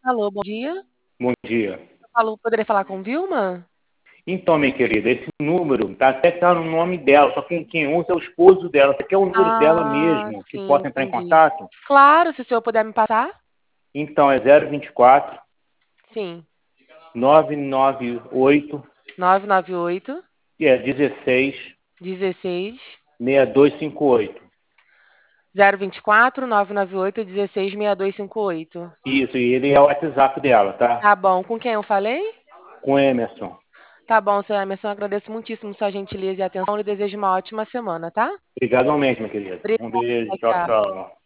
Alô, bom dia. Bom dia. Alô, poderia falar com Vilma? Então, minha querida, esse número até que tá no nome dela, só que quem usa é o esposo dela. Você quer o número dela Ah, mesmo, que sim, possa entrar em entendi. contato? Claro, se o senhor puder me passar. Então, é 024 Sim. 998 998 16 16 6258. 024 998 16 6258. Isso, e ele é o WhatsApp dela, tá? Tá bom. Com quem eu falei? Com Emerson. Tá bom, senhor Emerson. Eu agradeço muitíssimo sua gentileza e atenção. E desejo uma ótima semana, tá? Obrigado mesmo, minha querida. Um Obrigada. beijo, tchau, Tchau. tchau.